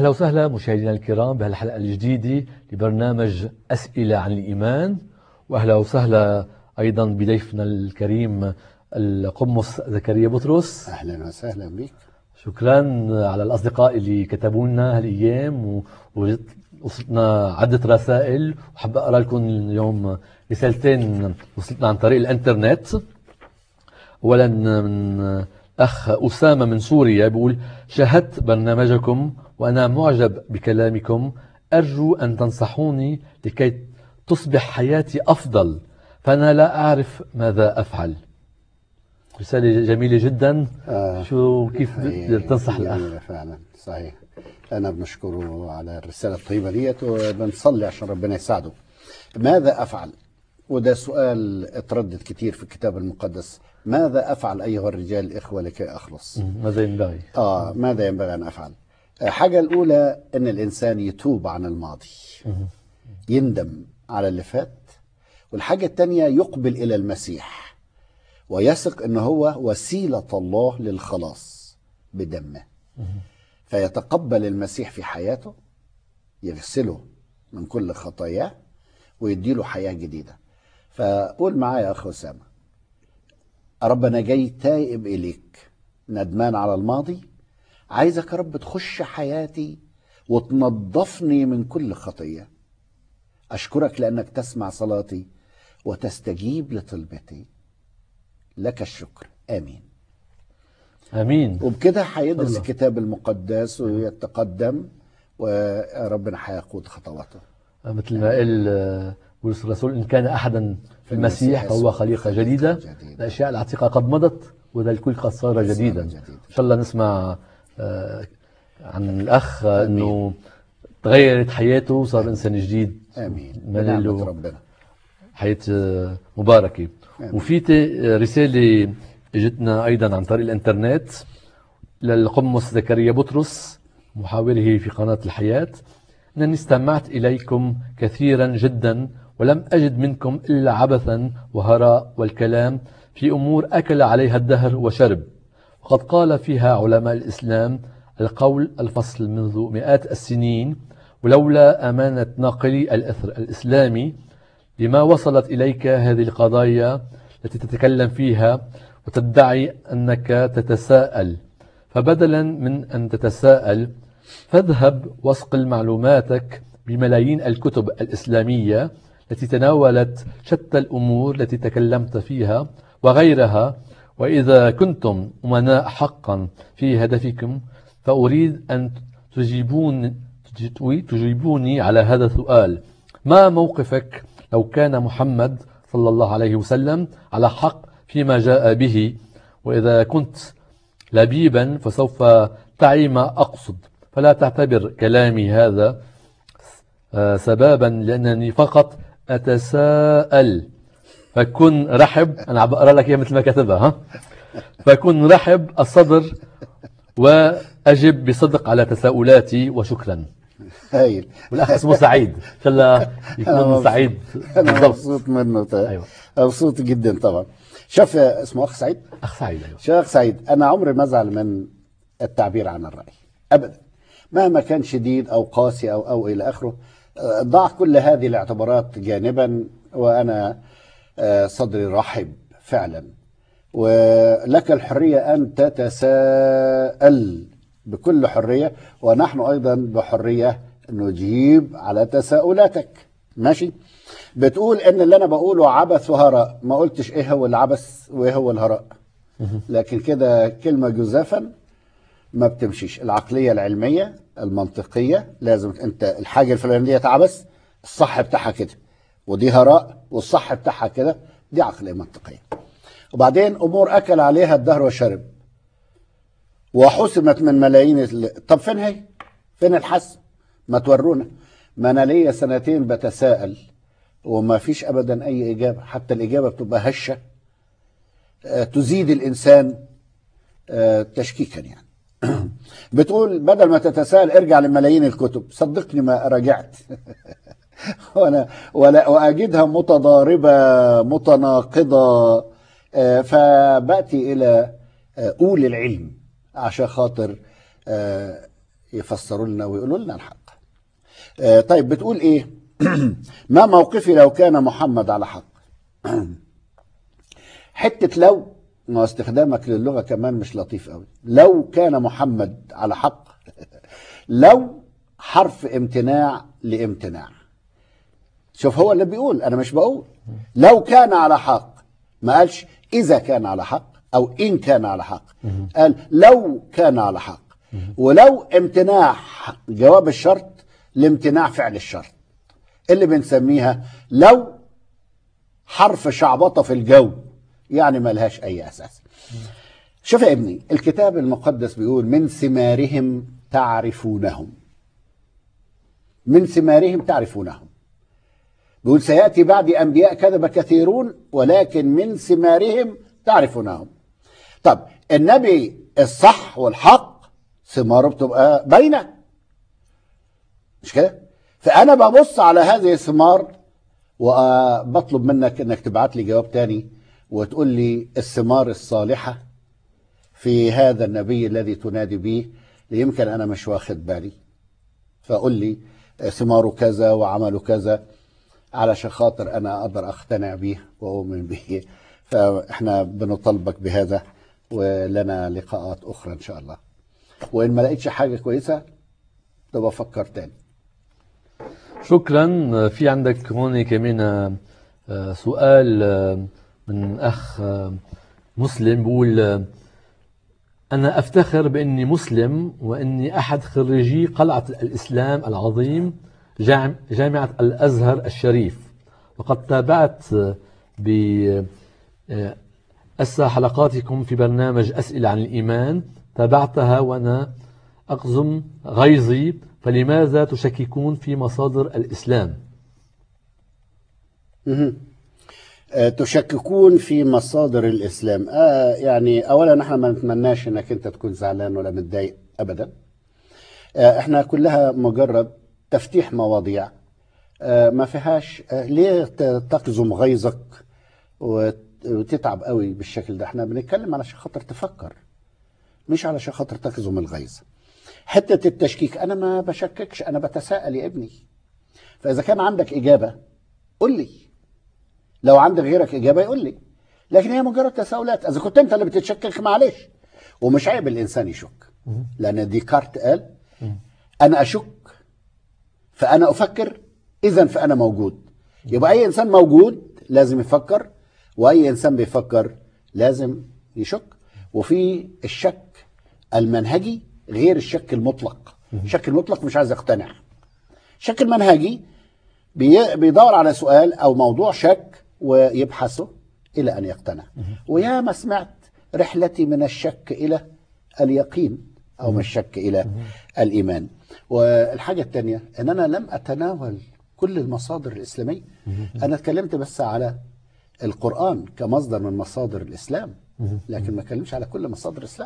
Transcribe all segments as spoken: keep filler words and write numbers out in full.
أهلا وسهلا مشاهدينا الكرام بهالحلقة الجديدة لبرنامج أسئلة عن الإيمان، وأهلا وسهلا أيضا بضيفنا الكريم القمص زكريا بطرس. أهلا وسهلا بك. شكرا على الأصدقاء اللي كتبوا لنا هالأيام، ووصلنا عدة رسائل، وحب أقرأ لكم اليوم رسالتين وصلتنا عن طريق الإنترنت. أولا من أخ أسامة من سوريا بيقول: شاهدت برنامجكم وأنا معجب بكلامكم، أرجو أن تنصحوني لكي تصبح حياتي أفضل، فأنا لا أعرف ماذا أفعل. رسالة جميلة جدا. آه شو كيف تنصح الأخ؟ فعلا صحيح. أنا بنشكره على الرسالة الطيبة ديت، وبنصلي عشان ربنا يساعده. ماذا أفعل؟ وده سؤال اتردد كتير في الكتاب المقدس. ماذا أفعل أيها الرجال الإخوة لكي أخلص؟ ماذا ينبغي؟ آه ماذا ينبغي أن أفعل؟ حاجة الأولى أن الإنسان يتوب عن الماضي، يندم على اللي فات. والحاجة الثانية يقبل إلى المسيح ويثق أنه هو وسيلة الله للخلاص بدمه، فيتقبل المسيح في حياته، يغسله من كل خطاياه ويديله حياة جديدة. فقول معايا يا أخ أسامة: رب أنا جاي تائب إليك، ندمان على الماضي، عايزك يا رب تخش حياتي وتنظفني من كل خطية. أشكرك لأنك تسمع صلاتي وتستجيب لطلبتي، لك الشكر. آمين آمين. وبكده هيدرس الكتاب المقدس ويتقدم، وربنا هيقود خطواته. مثل ما قال بولس الرسول: إن كان أحدا في المسيح فهو خليقة جديدة، الأشياء العتيقة قد مضت وذا الكل قد صار جديدا. إن شاء الله نسمع عن الأخ أنه تغيرت حياته وصار إنسان جديد. آمين. بنعمة ربنا حياة مباركة. آمين. وفي رسالة اجتنا أيضا عن طريق الإنترنت للقمص زكريا بطرس محاوره في قناة الحياة: أنني استمعت إليكم كثيرا جدا ولم أجد منكم إلا عبثا وهراء والكلام في أمور أكل عليها الدهر وشرب، وقد قال فيها علماء الإسلام القول الفصل منذ مئات السنين، ولولا أمانة ناقلي الأثر الإسلامي لما وصلت إليك هذه القضايا التي تتكلم فيها وتدعي أنك تتساءل. فبدلا من أن تتساءل فاذهب واسقل معلوماتك بملايين الكتب الإسلامية التي تناولت شتى الأمور التي تكلمت فيها وغيرها. وإذا كنتم أمناء حقا في هدفكم فأريد أن تجيبون تجيبوني على هذا السؤال: ما موقفك لو كان محمد صلى الله عليه وسلم على حق فيما جاء به؟ وإذا كنت لبيبا فسوف تعي ما أقصد، فلا تعتبر كلامي هذا سبابا لأنني فقط أتساءل. فكن رحب، أنا بقرأ لك إياها مثل ما كتبها، ها؟ فكن رحب الصدر وأجب بصدق على تساؤلاتي، وشكرا. هايل. والأخ اسمه سعيد، إن شاء الله يكون سعيد. أنا مبسوط منه. أيوة. مبسوط جدا طبعا. شوف اسمه أخ سعيد. أخ سعيد أيوة. شوف أخ سعيد، أنا عمري ما أزعل من التعبير عن الرأي أبدا، مهما كان شديد أو قاسي أو أو إلى آخره. ضع كل هذه الاعتبارات جانبا، وأنا صدري رحب فعلا، ولك الحرية أن تتساءل بكل حرية، ونحن أيضا بحرية نجيب على تساؤلاتك. ماشي؟ بتقول إن اللي أنا بقوله عبث وهراء، ما قلتش إيه هو العبث وإيه هو الهراء، لكن كده كلمة جزافا ما بتمشيش. العقلية العلمية المنطقية لازم أنت الحاجة الفلانية عبث، الصح بتاعها كده، ودي هراء والصح بتاعها كده، دي عقلية منطقية. وبعدين أمور أكل عليها الدهر وشرب وحسمت من ملايين ال... طب فين هي؟ فين الحسم؟ ما تورونا. ما أنا ليا سنتين بتساءل وما فيش أبدا أي إجابة، حتى الإجابة بتبقى هشة تزيد الإنسان تشكيكا يعني. بتقول بدل ما تتساءل ارجع لملايين الكتب. صدقني ما رجعت وأنا ولا وأجدها متضاربة متناقضة، فبأتي إلى أولي العلم عشان خاطر يفسروا لنا ويقولوا لنا الحق. آه طيب بتقول ايه؟ ما موقفي لو كان محمد على حق؟ حتة لو، ما استخدامك للغة كمان مش لطيف قوي. لو كان محمد على حق، لو حرف امتناع لامتناع. شوف هو اللي بيقول، انا مش بقول. لو كان على حق، ما قالش اذا كان على حق او ان كان على حق، قال لو كان على حق. ولو امتناع جواب الشرط لامتناع فعل الشرط، اللي بنسميها لو حرف شعبطة في الجو، يعني ما لهاش اي اساس. شوف يا ابني، الكتاب المقدس بيقول من ثمارهم تعرفونهم. من ثمارهم تعرفونهم. بيقول سيأتي بعد أنبياء كذب كثيرون ولكن من ثمارهم تعرفونهم. طب النبي الصح والحق ثماره بتبقى باينة، مش كده؟ فأنا ببص على هذه الثمار وبطلب منك انك تبعت لي جواب تاني وتقول لي الثمار الصالحة في هذا النبي الذي تنادي به، يمكن انا مش واخد بالي، فقول لي ثماره كذا وعمله كذا علشان خاطر انا اقدر اقتنع به واؤمن به. فاحنا بنطالبك بهذا، ولنا لقاءات اخرى ان شاء الله. وان ما لقيتش حاجة كويسة تبقى فكر تاني. شكرا. في عندك هون كمان سؤال من أخ مسلم بيقول أنا أفتخر بأني مسلم وأني أحد خريجي قلعة الإسلام العظيم جامعة الأزهر الشريف، وقد تابعت بأسى حلقاتكم في برنامج أسئلة عن الإيمان، تابعتها وأنا أقزم غيظي، فلماذا تشككون في مصادر الإسلام؟ أه تشككون في مصادر الإسلام. آه يعني أولا نحن ما نتمناش أنك أنت تكون زعلان ولا متضايق أبدا. آه احنا كلها مجرد تفتيح مواضيع آه ما فيهاش. آه ليه تقزم غيظك وتتعب قوي بالشكل ده؟ احنا بنتكلم علشان خاطر تفكر، مش علشان خاطر تقزم الغيظ. حتة التشكيك، أنا ما بشككش، أنا بتساءل يا ابني. فإذا كان عندك إجابة قل لي، لو عندك غيرك إجابة يقول لي، لكن هي مجرد تساؤلات. إذا كنت أنت اللي بتتشكك معلش، ومش عيب الإنسان يشك، لأن ديكارت قال أنا أشك فأنا أفكر، إذن فأنا موجود. يبقى أي إنسان موجود لازم يفكر، وأي إنسان بيفكر لازم يشك. وفي الشك المنهجي غير الشك المطلق. الشك المطلق مش عايز يقتنع. الشك المنهجي بيدور على سؤال أو موضوع شك ويبحثه إلى أن يقتنع. ويا ما سمعت رحلتي من الشك إلى اليقين، أو من الشك إلى الإيمان. والحاجة الثانية أن أنا لم أتناول كل المصادر الإسلامية. أنا اتكلمت بس على القرآن كمصدر من مصادر الإسلام، لكن ما اتكلمش على كل مصادر الإسلام.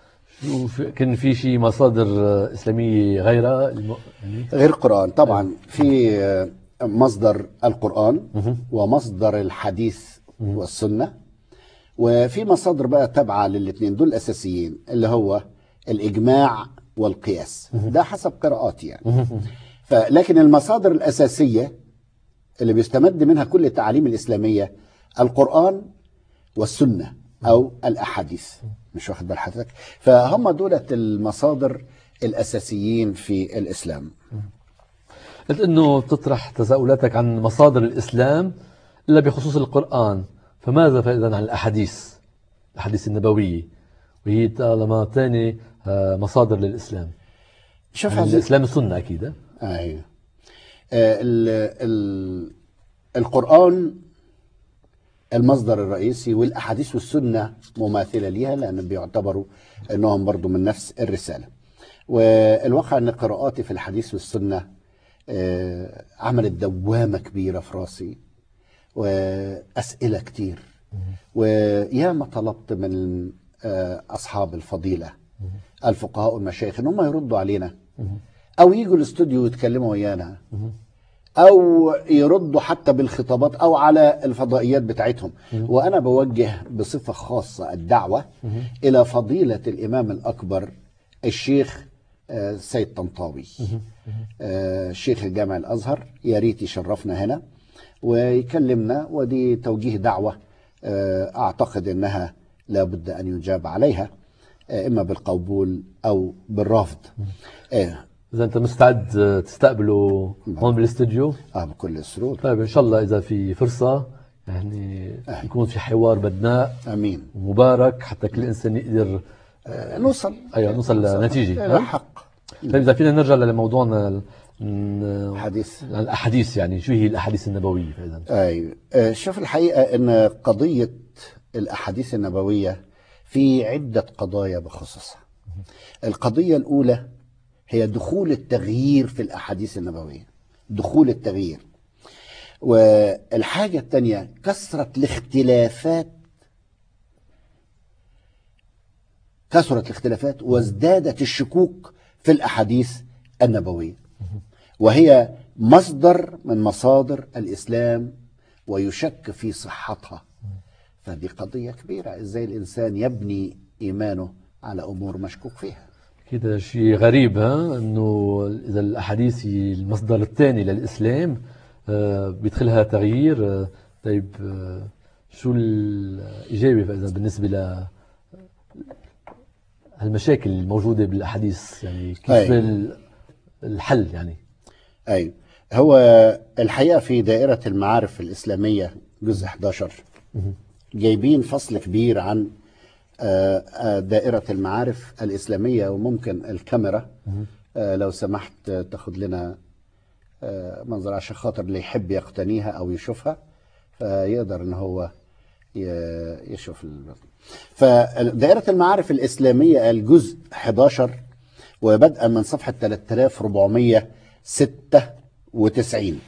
كان في شيء مصادر إسلامية غيرها غير القرآن؟ طبعا في مصدر القرآن ومصدر الحديث والسنة، وفي مصادر بقى تابعة للاثنين دول الأساسيين، اللي هو الإجماع والقياس. ده حسب قراءاتي يعني. فلكن المصادر الأساسية اللي بيستمد منها كل التعاليم الإسلامية القرآن والسنة أو الأحاديث. مش واخد بال حضرتك؟ فهم دولة المصادر الأساسيين في الإسلام. قلت إنه تطرح تساؤلاتك عن مصادر الإسلام إلا بخصوص القرآن، فماذا فإذا عن الأحاديث الأحاديث النبوية، وهي طالما ثاني مصادر للإسلام؟ شوف يعني الإسلام السنة أكيد. أيوه. آه ال ال القرآن المصدر الرئيسي، والأحاديث والسنة مماثلة ليها، لأن بيعتبروا أنهم برضو من نفس الرسالة. والواقع أن قراءاتي في الحديث والسنة آه عملت دوامة كبيرة في راسي وأسئلة كتير، وياما طلبت من آه أصحاب الفضيلة الفقهاء والمشايخ أنهم يردوا علينا، أو يجوا الاستوديو يتكلموا ويانا، أو يردوا حتى بالخطابات أو على الفضائيات بتاعتهم. وأنا بوجه بصفة خاصة الدعوة إلى فضيلة الإمام الأكبر الشيخ السيد طنطاوي شيخ الجامع الأزهر، يا ريت يشرفنا هنا ويكلمنا، ودي توجيه دعوة أعتقد أنها لابد أن يجاب عليها إما بالقبول أو بالرفض. إذا أنت مستعد تستقبله هون بالاستوديو؟ آه بكل سرور. طيب إن شاء الله إذا في فرصة يعني آه. يكون في حوار بدناء امين ومبارك حتى كل انسان يقدر آه نوصل ايوه نوصل لنتيجه حق. طيب اذا فينا نرجع لموضوعنا الحديث الاحاديث، يعني شو هي الاحاديث النبويه فاذا؟ ايوه آه شوف الحقيقه ان قضيه الاحاديث النبويه في عده قضايا بخصوصها. القضيه الاولى هي دخول التغيير في الاحاديث النبويه، دخول التغيير. والحاجة الثانية كثرة الاختلافات، كثرة الاختلافات وازدادت الشكوك في الأحاديث النبوية، وهي مصدر من مصادر الإسلام ويشك في صحتها. فدي قضية كبيرة، إزاي الإنسان يبني إيمانه على أمور مشكوك فيها. كده شيء غريب ها، إنه إذا الأحاديث المصدر الثاني للإسلام آه بيدخلها تغيير. آه طيب آه شو الإجابة فإذا بالنسبة ل هالمشاكل الموجودة بالأحاديث، يعني كيف أي. الحل يعني؟ أي هو الحقيقة في دائرة المعارف الإسلامية جزء أحد عشر جايبين فصل كبير عن دائرة المعارف الإسلامية، وممكن الكاميرا لو سمحت تاخد لنا منظر عشان خاطر اللي يحب يقتنيها أو يشوفها فيقدر إن هو يشوف. فدائرة المعارف الإسلامية الجزء أحد عشر وبدءا من صفحة ثلاثة آلاف وأربعمائة وستة وتسعين.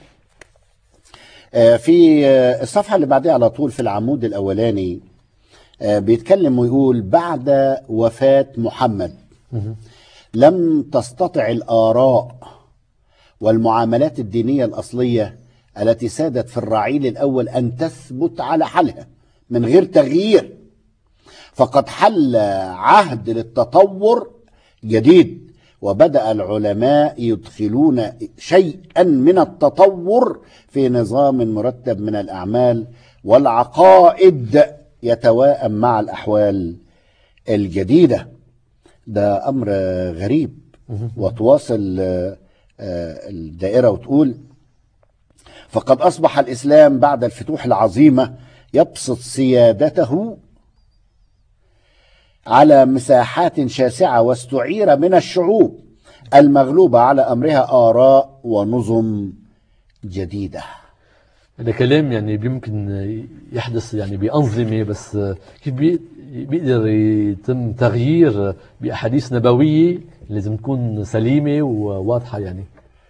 في الصفحة اللي بعدها على طول في العمود الأولاني بيتكلم ويقول: بعد وفاة محمد لم تستطع الآراء والمعاملات الدينية الأصلية التي سادت في الرعيل الأول أن تثبت على حالها من غير تغيير، فقد حل عهد للتطور جديد، وبدأ العلماء يدخلون شيئا من التطور في نظام مرتب من الأعمال والعقائد يتواءم مع الأحوال الجديدة. ده أمر غريب. وتواصل الدائرة وتقول: فقد أصبح الإسلام بعد الفتوح العظيمة يبسط سيادته على مساحات شاسعة، واستعير من الشعوب المغلوبة على أمرها آراء ونظم جديدة. هذا كلام يعني بيمكن يحدث يعني بأنظمة، بس كيف بيقدر يتم تغيير بأحاديث نبوية لازم تكون سليمة وواضحة يعني.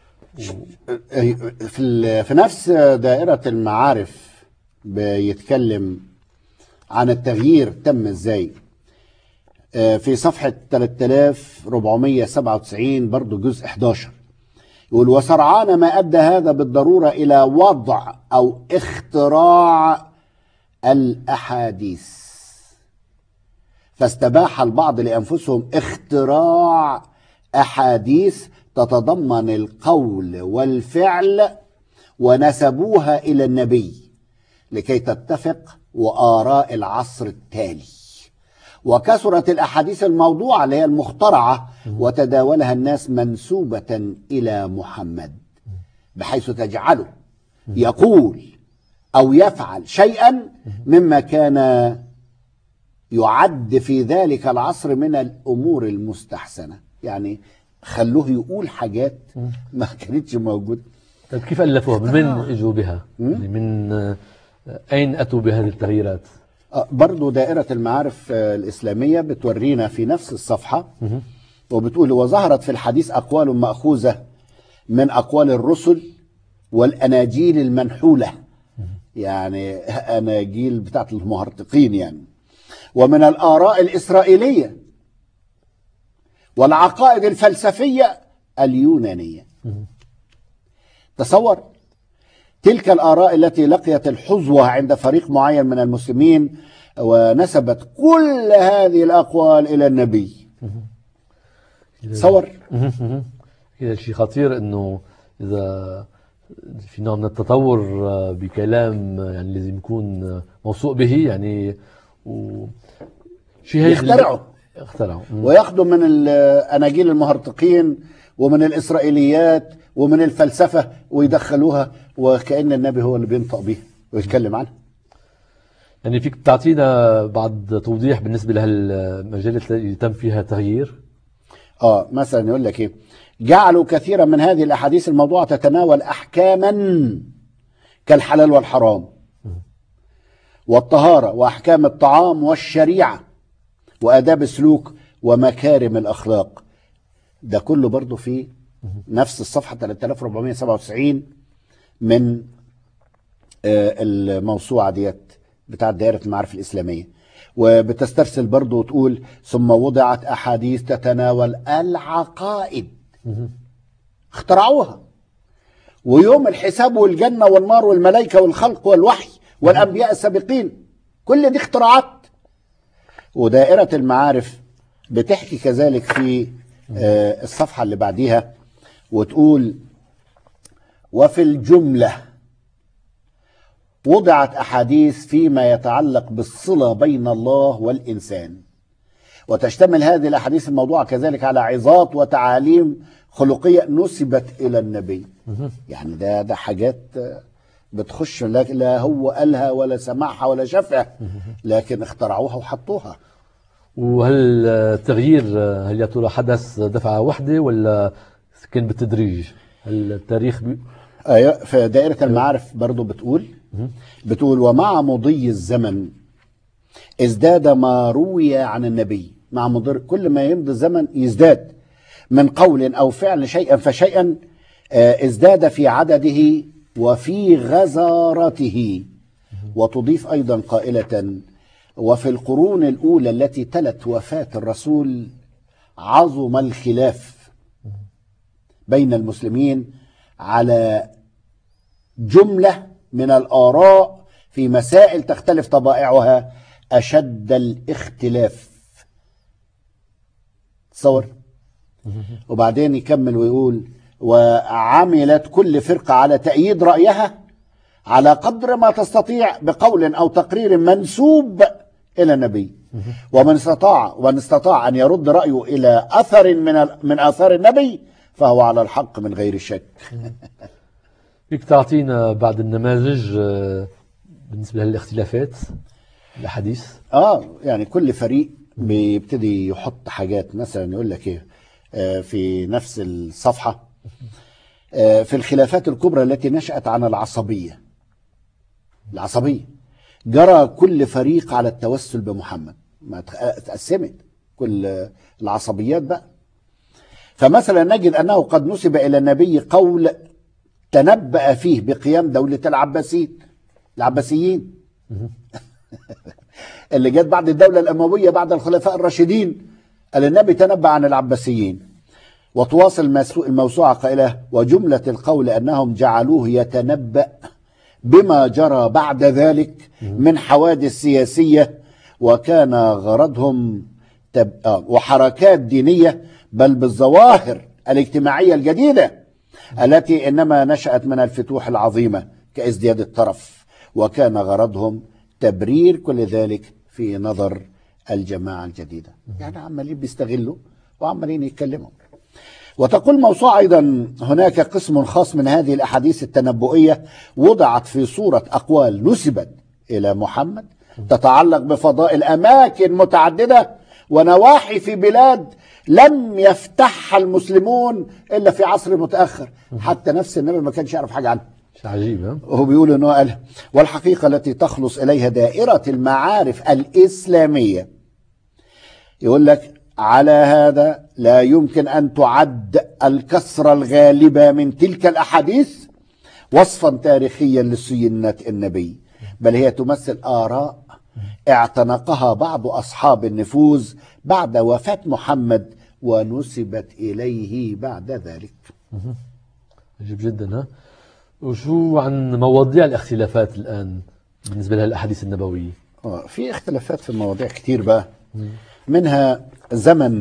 في في نفس دائرة المعارف بيتكلم عن التغيير تم ازاي. في صفحة ثلاثة آلاف وأربعمائة وسبعة وتسعين برضو جزء أحد عشر يقول: وسرعان ما أدى هذا بالضرورة إلى وضع أو اختراع الأحاديث، فاستباح البعض لأنفسهم اختراع أحاديث تتضمن القول والفعل ونسبوها إلى النبي لكي تتفق وآراء العصر التالي. وكثرت الأحاديث الموضوعة اللي هي المخترعة وتداولها الناس منسوبة إلى محمد، بحيث تجعله يقول أو يفعل شيئا مما كان يعد في ذلك العصر من الأمور المستحسنة. يعني خلوه يقول حاجات ما كانتش موجودة. طيب كيف ألفوها؟ من من اجوا بها؟ يعني من أين أتوا بهذه التغييرات؟ برضو دائرة المعارف الإسلامية بتورينا في نفس الصفحة وبتقول: وظهرت في الحديث أقوال مأخوذة من أقوال الرسل والأناجيل المنحولة، يعني أناجيل بتاعت المهرطقين يعني، ومن الآراء الإسرائيلية والعقائد الفلسفية اليونانية. تصور تلك الآراء التي لقيت الحظوة عند فريق معين من المسلمين ونسبت كل هذه الأقوال إلى النبي. تصور. هذا شيء خطير، انه اذا في نوع من التطور بكلام يعني لازم يكون موثوق به، يعني و شيء يخترعوا اخترعوا وياخذوا من الاناجيل المهرطقين ومن الاسرائيليات ومن الفلسفه ويدخلوها، وكأن النبي هو اللي بينطق بيها ويتكلم عنها. يعني فيك تعطينا بعض توضيح بالنسبه لهالمجالات اللي تم فيها تغيير؟ اه مثلا يقول لك ايه، جعلوا كثيرا من هذه الاحاديث الموضوعه تتناول احكاما كالحلال والحرام والطهاره واحكام الطعام والشريعه واداب السلوك ومكارم الاخلاق. ده كله برضو في نفس الصفحه ثلاثة آلاف وأربعمائة وسبعة وتسعين من الموسوعه ديت بتاعت دائره المعارف الاسلاميه. وبتسترسل برضو وتقول ثم وضعت احاديث تتناول العقائد، اخترعوها، ويوم الحساب والجنه والنار والملائكه والخلق والوحي والانبياء السابقين، كل دي اختراعات. ودائره المعارف بتحكي كذلك في الصفحه اللي بعديها وتقول وفي الجمله وضعت أحاديث فيما يتعلق بالصلة بين الله والإنسان، وتشتمل هذه الأحاديث الموضوعة كذلك على عظات وتعاليم خلقية نسبت إلى النبي. يعني ده ده حاجات بتخش، لا هو قالها ولا سمعها ولا شافها، لكن اخترعوها وحطوها. وهل التغيير هل يا ترى حدث دفعة واحدة ولا كان بالتدريج؟ هل التاريخ بي... أيوة، في دائرة المعارف برضو بتقول بتقول ومع مضي الزمن ازداد ما روي عن النبي. مع مضر كل ما يمضي الزمن يزداد من قول أو فعل شيئا فشيئا، ازداد في عدده وفي غزارته. وتضيف أيضا قائلة وفي القرون الأولى التي تلت وفاة الرسول عظم الخلاف بين المسلمين على جملة من الآراء في مسائل تختلف طبائعها أشد الاختلاف. تصور. وبعدين يكمل ويقول وعملت كل فرقة على تأييد رأيها على قدر ما تستطيع بقول أو تقرير منسوب إلى النبي، ومن استطاع ومن استطاع أن يرد رأيه إلى أثر من من آثار النبي فهو على الحق من غير شك. فيك تعطينا بعض النماذج بالنسبة للاختلافات الأحاديث؟ آه يعني كل فريق بيبتدي يحط حاجات. مثلا يقول لك إيه في نفس الصفحة في الخلافات الكبرى التي نشأت عن العصبية العصبية جرى كل فريق على التوسل بمحمد. ما تقسمت كل العصبيات بقى. فمثلا نجد أنه قد نسب إلى النبي قول تنبأ فيه بقيام دولة العباسيين العباسيين اللي جت بعد الدولة الأموية بعد الخلفاء الراشدين. قال النبي تنبأ عن العباسيين. وتواصل الموسوعة قائلة وجملة القول أنهم جعلوه يتنبأ بما جرى بعد ذلك من حوادث سياسية، وكان غرضهم تب... وحركات دينية، بل بالظواهر الاجتماعية الجديدة التي إنما نشأت من الفتوح العظيمة كازدياد الطرف، وكان غرضهم تبرير كل ذلك في نظر الجماعة الجديدة. يعني عمالين بيستغلوا وعمالين يتكلموا. وتقول موسوعة أيضا هناك قسم خاص من هذه الأحاديث التنبؤية وضعت في صورة أقوال نسبت إلى محمد تتعلق بفضائل أماكن متعددة ونواحي في بلاد لم يفتحها المسلمون إلا في عصر متأخر. حتى نفس النبي ما كانش يعرف حاجة عنه. عجيب. وهو بيقول إنه قال والحقيقة التي تخلص إليها دائرة المعارف الإسلامية. يقول لك على هذا لا يمكن أن تعد الكثرة الغالبة من تلك الأحاديث وصفا تاريخيا لسنة النبي، بل هي تمثل آراء اعتنقها بعض أصحاب النفوذ بعد وفاة محمد ونسبت إليه بعد ذلك. عجيب جدا. ها وشو عن مواضيع الاختلافات الآن بالنسبة لها الأحاديث النبوية؟ في اختلافات في المواضيع كتير بقى، منها زمن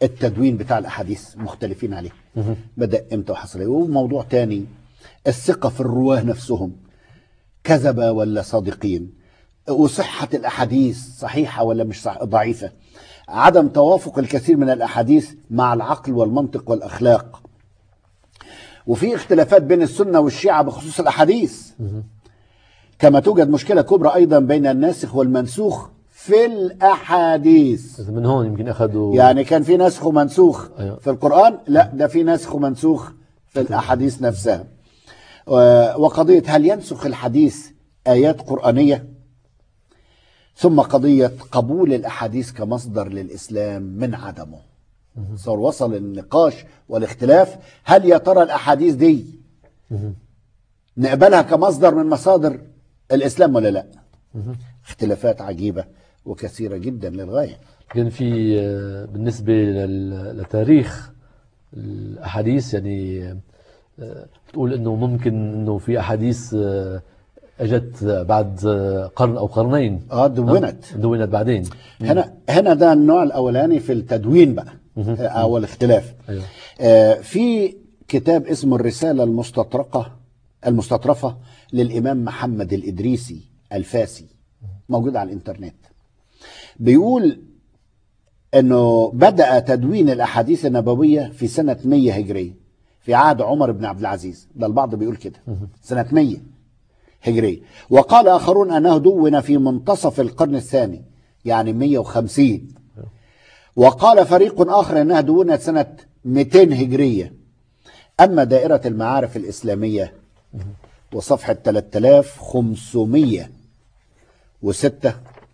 التدوين بتاع الأحاديث مختلفين عليه، بدأ إمتى وحصل إيه. وموضوع تاني الثقة في الرواه نفسهم، كذبة ولا صادقين، وصحة الأحاديث صحيحة ولا مش صح ضعيفة، عدم توافق الكثير من الأحاديث مع العقل والمنطق والأخلاق. وفي اختلافات بين السنة والشيعة بخصوص الأحاديث، كما توجد مشكلة كبرى أيضا بين الناسخ والمنسوخ في الأحاديث. من هون يمكن أخذوا يعني كان في نسخ ومنسوخ أيوة. في القرآن، لا ده في نسخ ومنسوخ في الأحاديث نفسها. وقضية هل ينسخ الحديث آيات قرآنية، ثم قضية قبول الأحاديث كمصدر للإسلام من عدمه. صار وصل النقاش والاختلاف، هل يا ترى الأحاديث دي نقبلها كمصدر من مصادر الإسلام ولا لا؟ اختلافات عجيبة وكثيرة جدا للغاية. كان في آه، بالنسبة لل- لتاريخ الأحاديث، يعني آه، بتقول إنه ممكن إنه في أحاديث آه، أجت بعد آه، قرن أو قرنين، اه دونت آه، دونت بعدين. هنا هنا ده النوع الأولاني في التدوين بقى أو الاختلاف. أيوة. آه في كتاب اسمه الرسالة المستطرقة المستطرفة للإمام محمد الإدريسي الفاسي، موجود على الإنترنت. بيقول أنه بدأ تدوين الأحاديث النبوية في سنة مية هجرية في عهد عمر بن عبد العزيز، ده البعض بيقول كده سنة مية هجرية، وقال آخرون أنه دون في منتصف القرن الثاني يعني مية وخمسين، وقال فريق آخر أنها دونت سنة مئتين هجرية. أما دائرة المعارف الإسلامية وصفحة ثلاثة آلاف وخمسمية وستة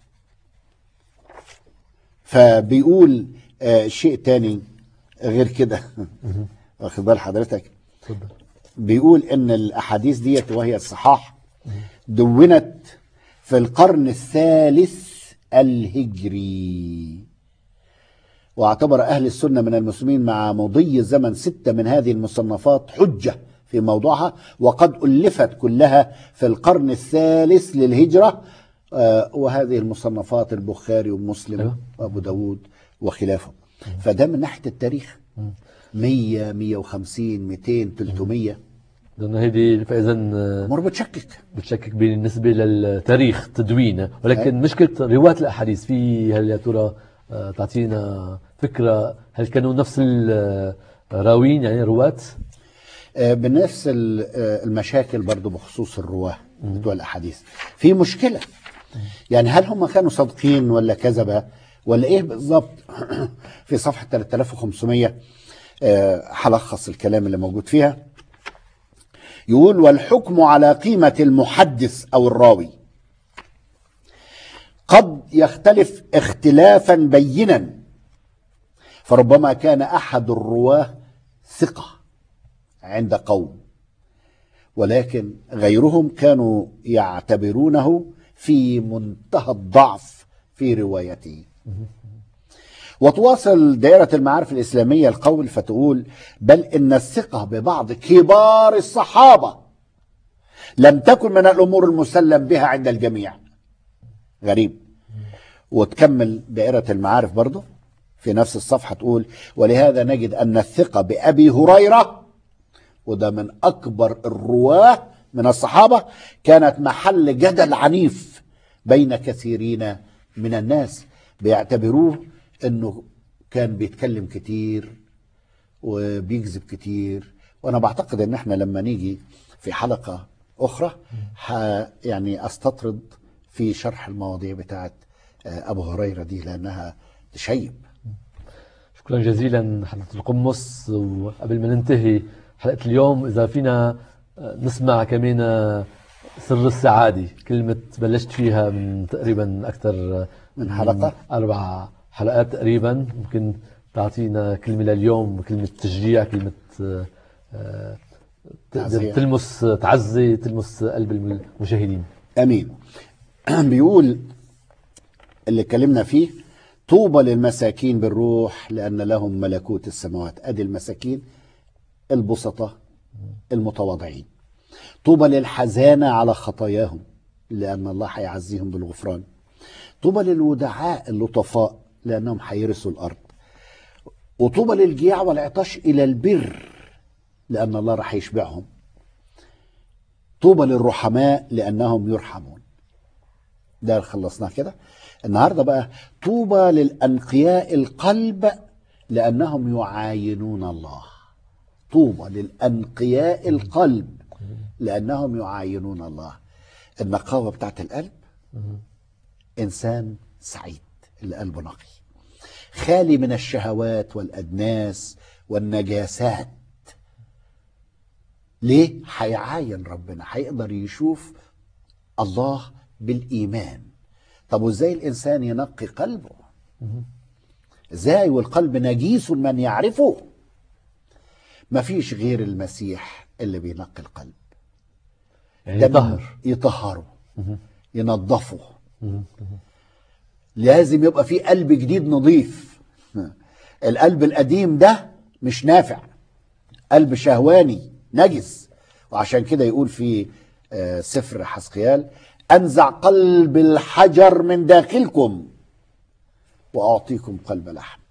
فبيقول آه شيء تاني غير كده واخد بال حضرتك؟ بيقول ان الاحاديث ديت وهي الصحاح دونت في القرن الثالث الهجري، واعتبر اهل السنة من المسلمين مع مضي زمن ستة من هذه المصنفات حجة في موضوعها، وقد ألفت كلها في القرن الثالث للهجرة. آه وهذه المصنفات البخاري ومسلم وابو داود وخلافه. فده من ناحية التاريخ مية مية وخمسين مئتين ثلاثمية، لأن هيدي فإذا أمور بتشكك بتشكك بالنسبة للتاريخ تدوينه، ولكن أي. مشكلة رواة الأحاديث في هل يا ترى آه، تعطينا فكرة هل كانوا نفس الراوين يعني رواة؟ آه بنفس ال- آه، المشاكل برضو بخصوص الرواه بتوع الأحاديث. في مشكلة يعني هل هم كانوا صادقين ولا كذبة ولا ايه بالظبط؟ في صفحة ثلاثة آلاف وخمسمية آه، هلخص الكلام اللي موجود فيها. يقول والحكم على قيمة المحدث أو الراوي قد يختلف اختلافا بينا، فربما كان أحد الرواه ثقة عند قوم، ولكن غيرهم كانوا يعتبرونه في منتهى الضعف في روايته. وتواصل دائرة المعارف الإسلامية القول فتقول بل إن الثقة ببعض كبار الصحابة لم تكن من الأمور المسلم بها عند الجميع. غريب. وتكمل دائرة المعارف برضو في نفس الصفحة تقول ولهذا نجد أن الثقة بأبي هريرة، وده من أكبر الرواه من الصحابة، كانت محل جدل عنيف بين كثيرين من الناس، بيعتبروه انه كان بيتكلم كتير وبيكذب كتير. وانا بعتقد ان احنا لما نيجي في حلقة اخرى ح يعني استطرد في شرح المواضيع بتاعت ابو هريرة دي لانها تشيب. شكرا جزيلا حضرة القمص. وقبل ما ننتهي حلقة اليوم إذا فينا نسمع كمان سر السعادة، كلمة بلشت فيها من تقريبا أكثر من حلقة أربع حلقات تقريبا، ممكن تعطينا كلمة لليوم، كلمة تشجيع، كلمة آه، تعزية. تلمس تعزي تلمس قلب المشاهدين. امين. بيقول اللي اتكلمنا فيه طوبى للمساكين بالروح لان لهم ملكوت السماوات. ادي المساكين البسطاء المتواضعين. طوبى للحزانة على خطاياهم لان الله هيعزيهم بالغفران. طوبى للودعاء اللطفاء لانهم هيرثوا الارض. وطوبى للجياع والعطش إلى البر لأن الله راح يشبعهم. طوبى للرحماء لأنهم يرحمون. ده خلصناه كده. النهاردة بقى طوبى للأنقياء القلب لأنهم يعاينون الله. طوبى للأنقياء القلب لأنهم يعاينون الله. النقاوة بتاعت القلب، إنسان سعيد اللي قلبه نقي خالي من الشهوات والأدناس والنجاسات. ليه؟ هيعاين ربنا، هيقدر يشوف الله بالإيمان. طب وإزاي الإنسان ينقي قلبه؟ إزاي والقلب نجيس من يعرفه؟ مفيش غير المسيح اللي بينقي القلب، يعني يطهر، يطهره، ينظفه. لازم يبقى فيه قلب جديد نظيف. القلب القديم ده مش نافع، قلب شهواني نجس. وعشان كده يقول في سفر حزقيال: أنزع قلب الحجر من داخلكم وأعطيكم قلب لحم.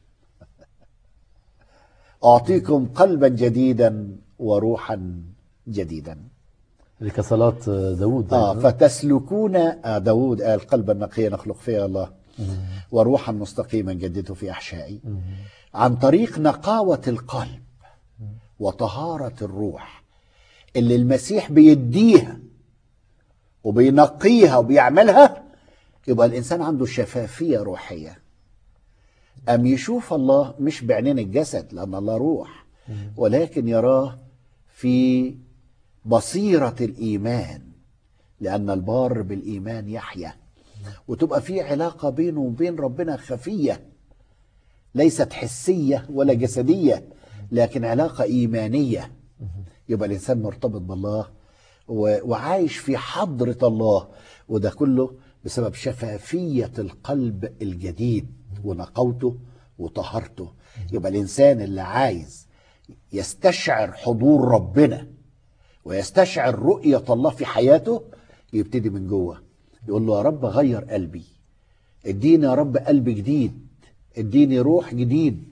أعطيكم قلبا جديدا وروحا جديدا. اللي كصلاة داود. آه فتسلكون آه داود قال: قلبا نقيا نخلق فيها الله وروحا مستقيما جدده في أحشائي. عن طريق نقاوة القلب وطهارة الروح اللي المسيح بيديها وبينقيها وبيعملها، يبقى الإنسان عنده شفافية روحية. أم يشوف الله مش بعينين الجسد لأن الله روح، ولكن يراه في بصيرة الإيمان لأن البار بالإيمان يحيا. وتبقى في علاقة بينه وبين ربنا خفية، ليست حسية ولا جسدية، لكن علاقة إيمانية. يبقى الإنسان مرتبط بالله وعايش في حضرة الله، وده كله بسبب شفافية القلب الجديد ونقوته وطهرته. يبقى الإنسان اللي عايز يستشعر حضور ربنا ويستشعر رؤية الله في حياته يبتدي من جوه، يقول له: يا رب غير قلبي، اديني يا رب قلب جديد، اديني روح جديد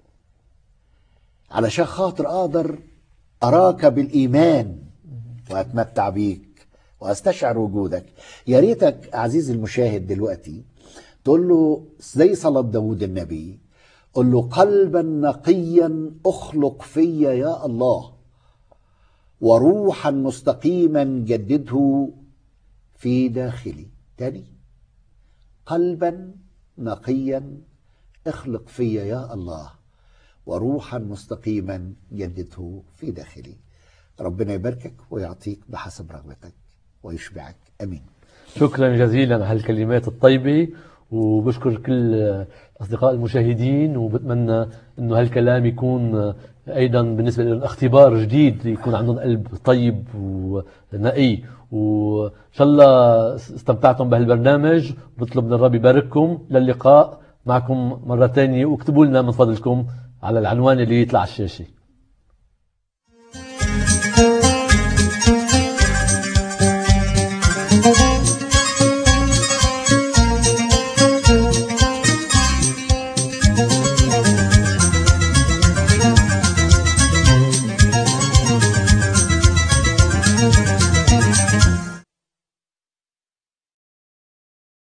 علشان خاطر اقدر اراك بالايمان واتمتع بيك واستشعر وجودك. يا ريتك عزيزي المشاهد دلوقتي تقول له زي صلاة داود النبي، قل له: قلبا نقيا اخلق فيا يا الله وروحا مستقيما جدده في داخلي. تاني: قلبا نقيا اخلق فيا يا الله وروحا مستقيما جدده في داخلي. ربنا يباركك ويعطيك بحسب رغبتك ويشبعك. امين. شكرا جزيلا على هالكلمات الطيبة، وبشكر كل أصدقاء المشاهدين، وبتمنى أنه هالكلام يكون أيضا بالنسبة لهم اختبار جديد، يكون عندهم قلب طيب ونقي. وإن شاء الله استمتعتم بهالبرنامج. بطلب من الرب يبارككم. للقاء معكم مرة تانية، واكتبوا لنا من فضلكم على العنوان اللي يطلع على الشاشة.